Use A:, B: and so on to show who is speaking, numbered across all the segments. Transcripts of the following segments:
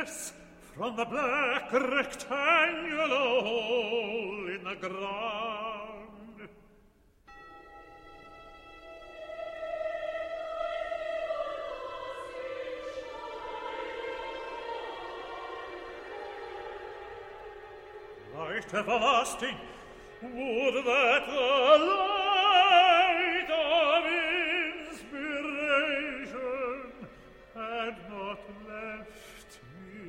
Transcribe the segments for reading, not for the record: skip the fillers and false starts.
A: Venice, from the black rectangular hole in the ground. Light everlasting, would that the light of inspiration had not left me.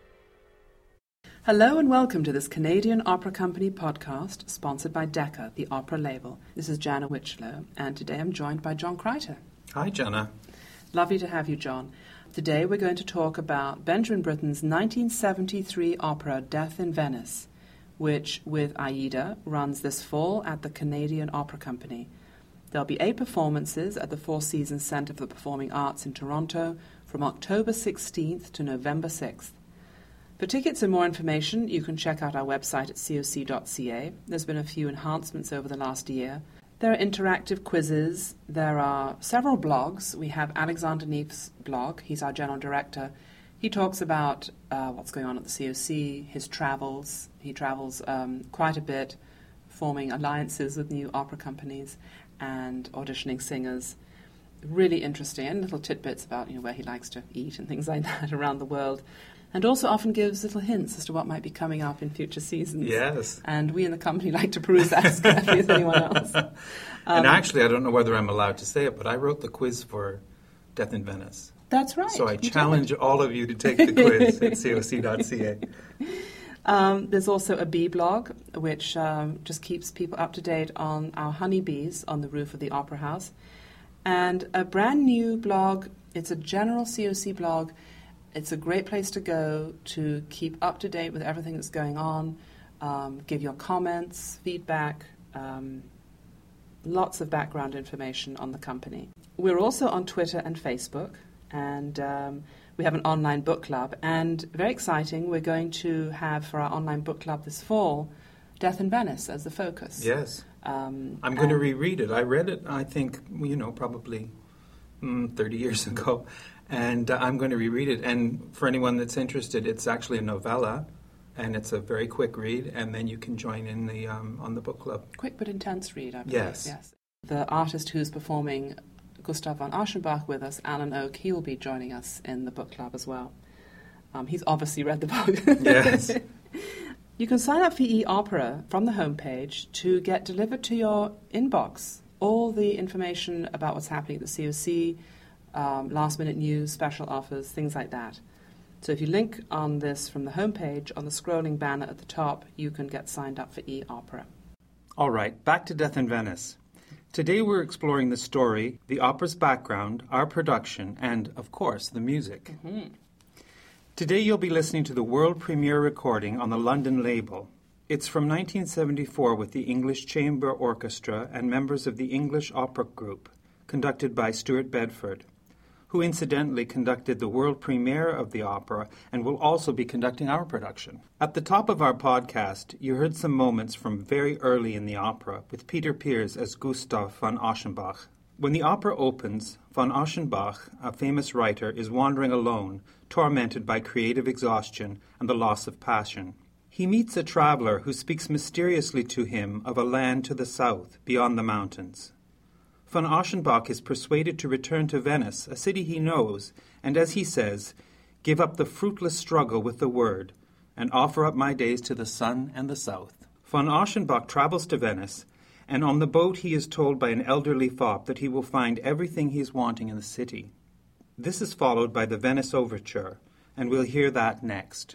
B: Hello and welcome to this Canadian Opera Company podcast sponsored by Decca, the opera label. This is Jana Witchlow, and today I'm joined by John Kreiter.
C: Hi, Jana.
B: Lovely to have you, John. Today we're going to talk about Benjamin Britten's 1973 opera Death in Venice, which, with Aida, runs this fall at the Canadian Opera Company. There'll be 8 performances at the Four Seasons Centre for the Performing Arts in Toronto from October 16th to November 6th. For tickets and more information, you can check out our website at coc.ca. There's been a few enhancements over the last year. There are interactive quizzes. There are several blogs. We have Alexander Neef's blog. He's our general director. He talks about what's going on at the COC, his travels. He travels quite a bit, forming alliances with new opera companies and auditioning singers. Really interesting, and little tidbits about where he likes to eat and things like that around the world. And also often gives little hints as to what might be coming up in future seasons.
C: Yes.
B: And we in the company like to peruse that as carefully as anyone else.
C: And actually, I don't know whether I'm allowed to say it, but I wrote the quiz for Death in Venice.
B: That's right.
C: So I challenge all of you to take the quiz at coc.ca.
B: There's also a bee blog, which just keeps people up to date on our honeybees on the roof of the Opera House. And a brand new blog, it's a general COC blog. It's a great place to go to keep up to date with everything that's going on, give your comments, feedback, lots of background information on the company. We're also on Twitter and Facebook. And we have an online book club. And very exciting, we're going to have for our online book club this fall, Death in Venice as the focus.
C: Yes. I'm going to reread it. I read it, I think, probably 30 years ago. And I'm going to reread it. And for anyone that's interested, it's actually a novella. And it's a very quick read. And then you can join in the on the book club.
B: Quick but intense read, I believe.
C: Yes.
B: The artist who's performing Gustav von Aschenbach with us, Alan Oak, he will be joining us in the book club as well. He's obviously read the book.
C: Yes.
B: You can sign up for eOpera from the homepage to get delivered to your inbox all the information about what's happening at the COC, last-minute news, special offers, things like that. So if you link on this from the homepage, on the scrolling banner at the top, you can get signed up for eOpera.
C: All right, back to Death in Venice. Today we're exploring the story, the opera's background, our production, and, of course, the music.
B: Mm-hmm.
C: Today you'll be listening to the world premiere recording on the London label. It's from 1974 with the English Chamber Orchestra and members of the English Opera Group, conducted by Stuart Bedford, who incidentally conducted the world premiere of the opera and will also be conducting our production. At the top of our podcast, you heard some moments from very early in the opera with Peter Pears as Gustav von Aschenbach. When the opera opens, von Aschenbach, a famous writer, is wandering alone, tormented by creative exhaustion and the loss of passion. He meets a traveler who speaks mysteriously to him of a land to the south, beyond the mountains. Von Aschenbach is persuaded to return to Venice, a city he knows, and as he says, give up the fruitless struggle with the word, and offer up my days to the sun and the south. Von Aschenbach travels to Venice, and on the boat he is told by an elderly fop that he will find everything he is wanting in the city. This is followed by the Venice Overture, and we'll hear that next.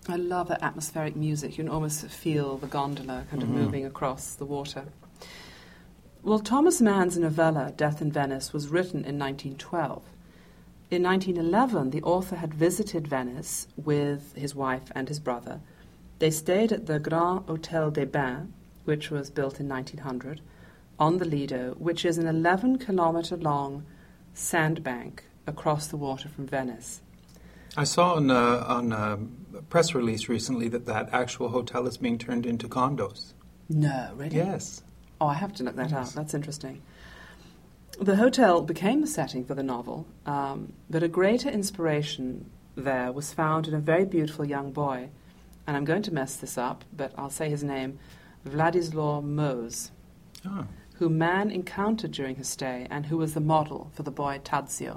B: I love that atmospheric music. You can almost feel the gondola kind of moving across the water. Well, Thomas Mann's novella, Death in Venice, was written in 1912. In 1911, the author had visited Venice with his wife and his brother. They stayed at the Grand Hôtel des Bains, which was built in 1900, on the Lido, which is an 11-kilometre-long sandbank across the water from Venice.
C: I saw on a press release recently that actual hotel is being turned into condos.
B: No, really?
C: Yes.
B: Oh, I have to look that up. That's interesting. The hotel became the setting for the novel, but a greater inspiration there was found in a very beautiful young boy, and I'm going to mess this up, but I'll say his name, Władysław Mose, who Mann encountered during his stay and who was the model for the boy Tadzio.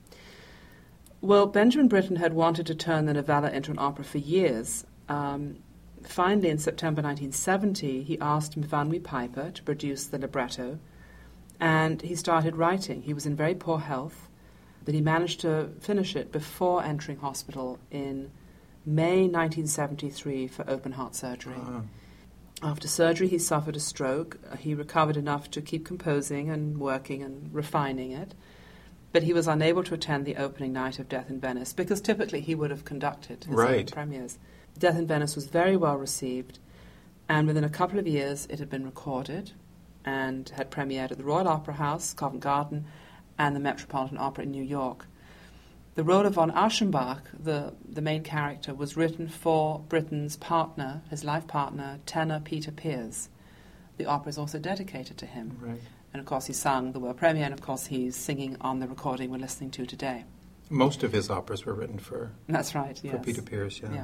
B: Well, Benjamin Britten had wanted to turn the novella into an opera for years. Finally, in September 1970, he asked Van Pijper to produce the libretto, and he started writing. He was in very poor health, but he managed to finish it before entering hospital in May 1973 for open-heart surgery. After surgery, he suffered a stroke. He recovered enough to keep composing and working and refining it. But he was unable to attend the opening night of Death in Venice, because typically he would have conducted his own premieres. Death in Venice was very well received, and within a couple of years it had been recorded and had premiered at the Royal Opera House, Covent Garden, and the Metropolitan Opera in New York. The role of von Aschenbach, the main character, was written for Britten's partner, his life partner, tenor Peter Pears. The opera is also dedicated to him.
C: Right.
B: And, of course, he sung the world premiere, and, of course, he's singing on the recording we're listening to today.
C: Most of his operas were written for...
B: That's right, yes.
C: For Peter Pears,
B: yeah.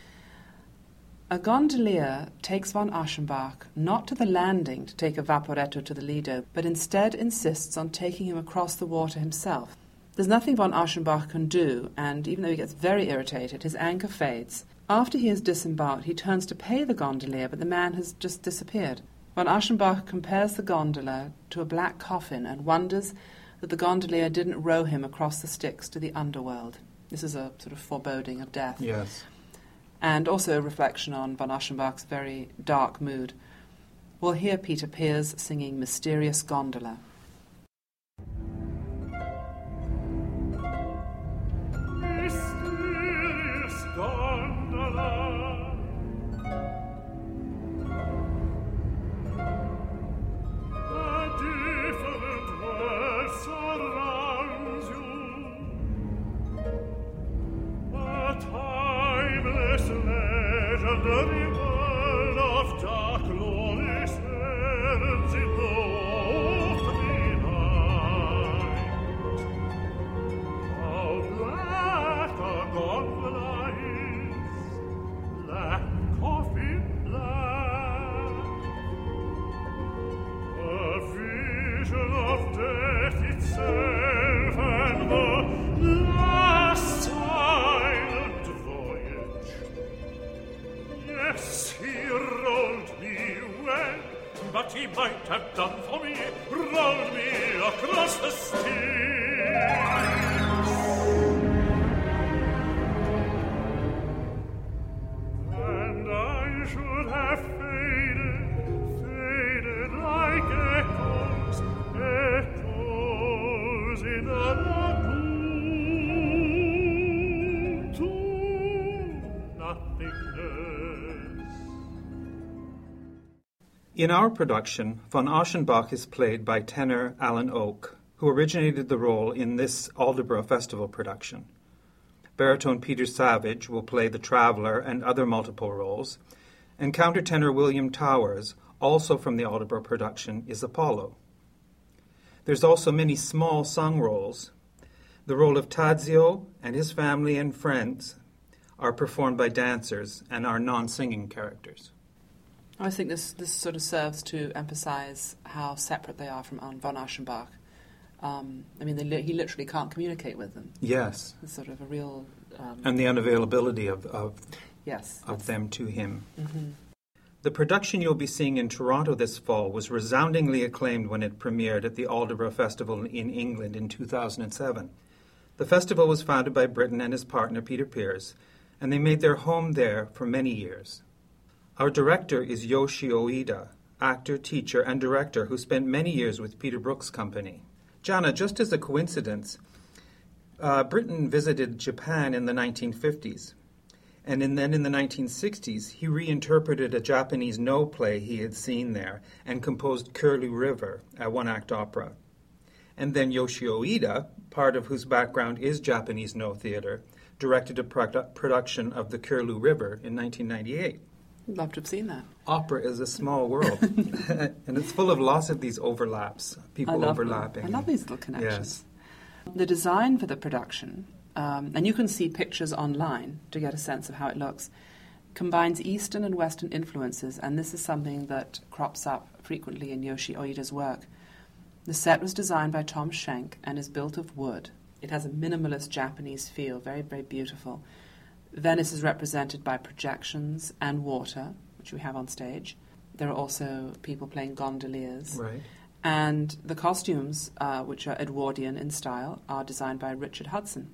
B: A gondolier takes von Aschenbach not to the landing to take a vaporetto to the Lido, but instead insists on taking him across the water himself. There's nothing von Aschenbach can do, and even though he gets very irritated, his anger fades. After he has disembarked, he turns to pay the gondolier, but the man has just disappeared. Von Aschenbach compares the gondola to a black coffin and wonders that the gondolier didn't row him across the Styx to the underworld. This is a sort of foreboding of death.
C: Yes.
B: And also a reflection on von Aschenbach's very dark mood. We'll hear Peter Pears singing Mysterious Gondola.
A: Mysterious gondola, a different world surrounds you, a timeless legendary world of dark lonely sands in the watery night. How black a gondola is, black coffin black, a vision of death itself and the last silent voyage. Yes, he rolled me well, but he might have done for me, rolled me across the Styx. And I should have faded like echoes in a lagoon to nothingness.
C: In our production, von Aschenbach is played by tenor Alan Oak, who originated the role in this Aldeburgh Festival production. Baritone Peter Savage will play the Traveller and other multiple roles, and countertenor William Towers, also from the Aldeburgh production, is Apollo. There's also many small sung roles. The role of Tadzio and his family and friends are performed by dancers and are non-singing characters.
B: I think this sort of serves to emphasize how separate they are from von Aschenbach. He literally can't communicate with them.
C: Yes.
B: It's sort of a real...
C: and the unavailability of them to him.
B: Mm-hmm.
C: The production you'll be seeing in Toronto this fall was resoundingly acclaimed when it premiered at the Aldeburgh Festival in England in 2007. The festival was founded by Britten and his partner Peter Pears, and they made their home there for many years. Our director is Yoshi Oida, actor, teacher, and director who spent many years with Peter Brook's company. Jana, just as a coincidence, Britton visited Japan in the 1950s, and then in the 1960s, he reinterpreted a Japanese No play he had seen there and composed Curlew River, a one-act opera. And then Yoshi Oida, part of whose background is Japanese No theater, directed a production of the Curlew River in 1998.
B: I'd love to have seen that.
C: Opera is a small world, and it's full of lots of these overlaps, people overlapping.
B: I love these little connections.
C: Yes.
B: The design for the production, and you can see pictures online to get a sense of how it looks, combines Eastern and Western influences, and this is something that crops up frequently in Yoshi Oida's work. The set was designed by Tom Schenk and is built of wood. It has a minimalist Japanese feel, very, very beautiful. Venice is represented by projections and water, which we have on stage. There are also people playing gondoliers.
C: Right.
B: And the costumes, which are Edwardian in style, are designed by Richard Hudson.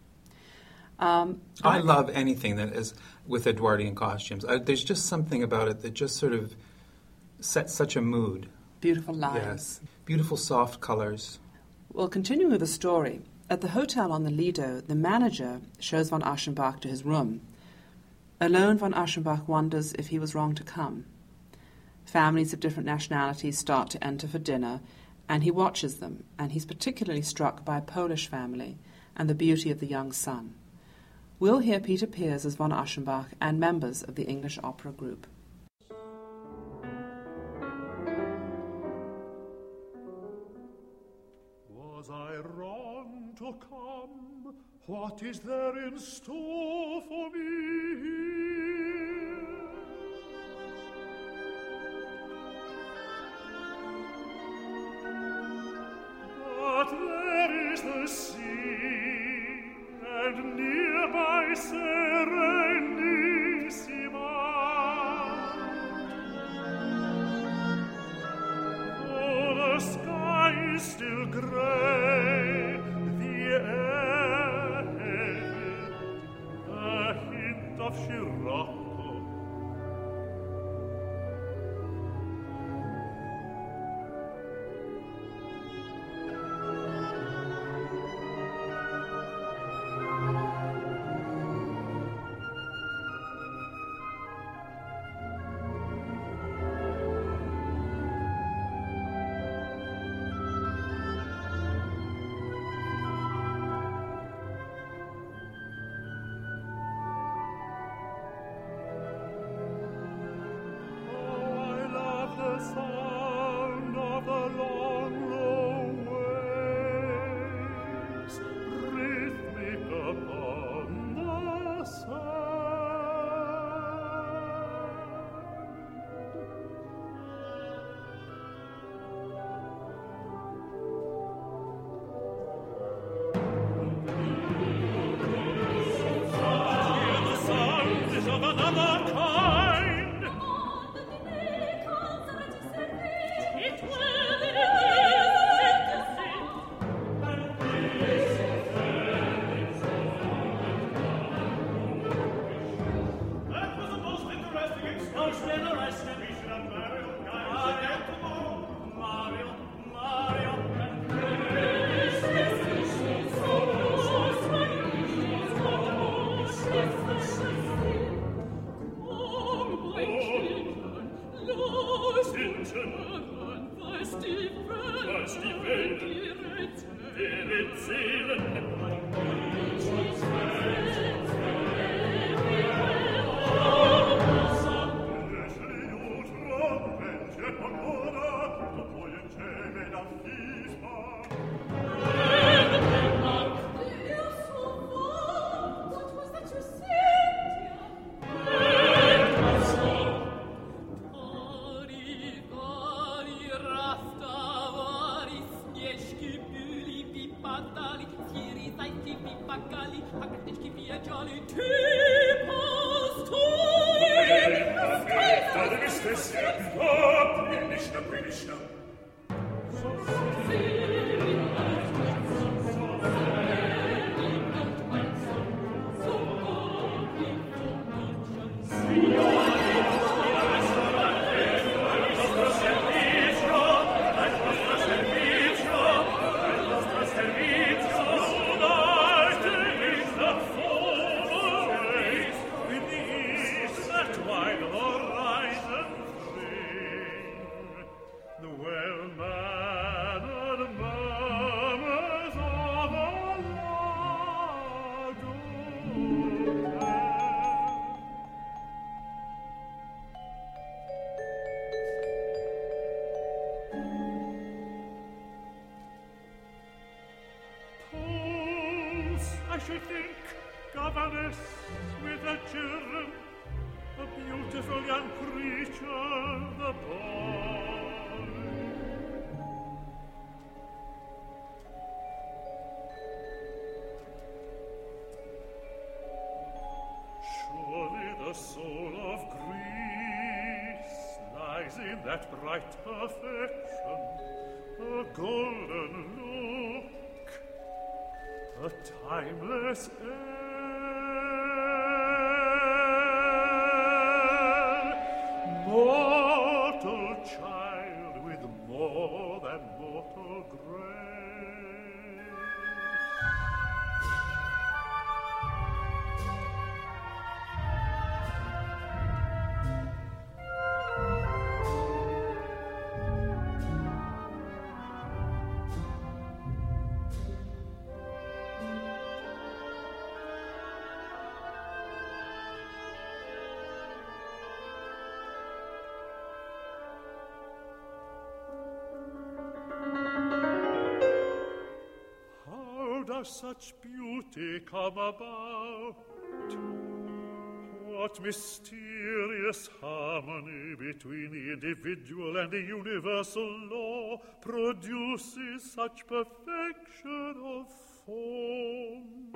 C: I love anything that is with Edwardian costumes. There's just something about it that just sort of sets such a mood.
B: Beautiful lines.
C: Yes. Beautiful soft colors.
B: Well, continuing with the story, at the hotel on the Lido, the manager shows von Aschenbach to his room. Alone, von Aschenbach wonders if he was wrong to come. Families of different nationalities start to enter for dinner, and he watches them, and he's particularly struck by a Polish family and the beauty of the young son. We'll hear Peter Pears as von Aschenbach and members of the English Opera Group.
A: Was I wrong to come? What is there in store for me here? But there is the sea, and nearby Serenissima. Oh, the sky is still grey, the air heavy, a hint of Scirocco. Sound of the long, low waves, rhythmic upon the sand. Here the sound is of another kind. once, I should think, governess with her children, a beautiful young creature, the boy. Surely the soul of Greece lies in that bright perfection, a golden look, a timeless air. Mortal child with more than mortal grace. Does such beauty come about? What mysterious harmony between the individual and the universal law produces such perfection of form?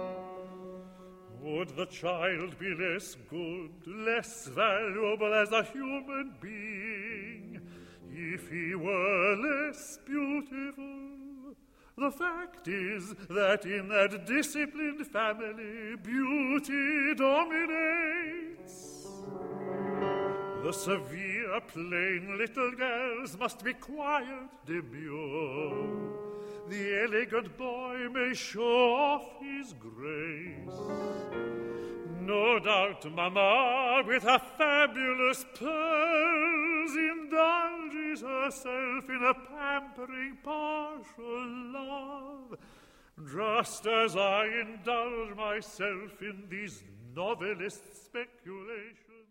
A: Would the child be less good, less valuable as a human being if he were less beautiful? The fact is that in that disciplined family, beauty dominates. The severe, plain little girls must be quiet, demure. The elegant boy may show off his grace. No doubt Mamma, with her fabulous pearls, indulges herself in a pampering partial love, just as I indulge myself in these novelist speculations.